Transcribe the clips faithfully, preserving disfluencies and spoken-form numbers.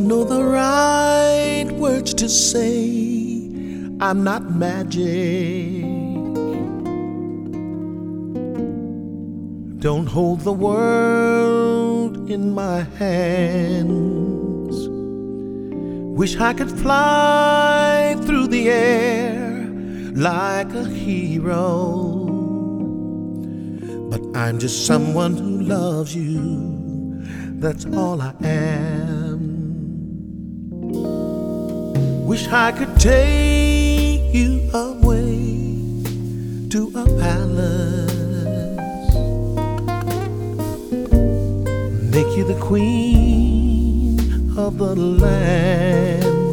know the right words to say. I'm not magic. Don't hold the world in my hands. Wish I could fly through the air like a hero, but I'm just someone who loves you. That's all I am. Wish I could take you away to a palace, make you the queen of the land.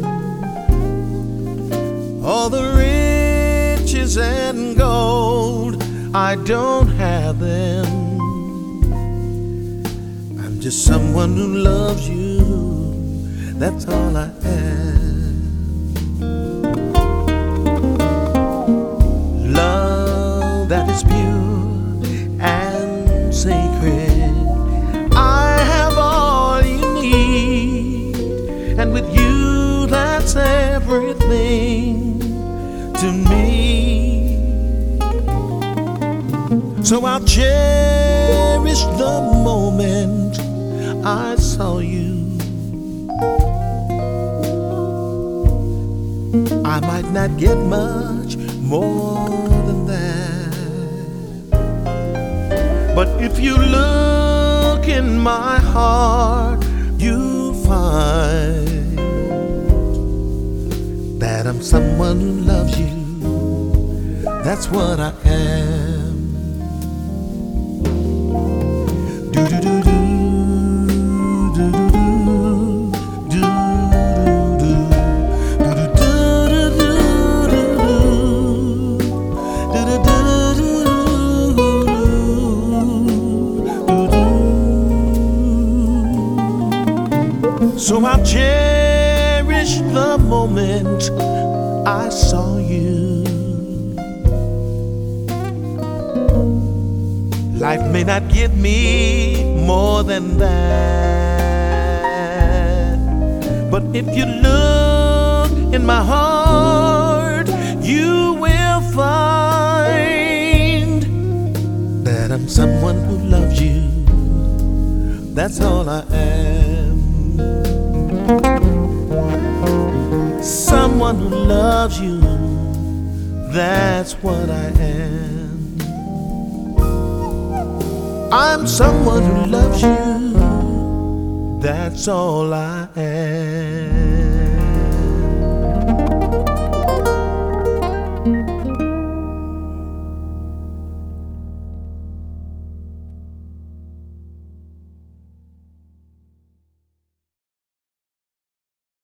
All the riches and gold, I don't have them. I'm just someone who loves you. That's all I am. Love that is pure and sacred. I have all you need, and with you that's everything to me. So I'll cherish the moment I saw you. I might not get much more than that, but if you look in my heart, you'll find that I'm someone who loves you. That's what I am. Do do do do. So I'll cherish the moment I saw you. Life may not give me more than that, but if you look in my heart, you will find that I'm someone who loves you. That's all I am. Someone who loves you. That's what I am. I'm someone who loves you. That's all I am.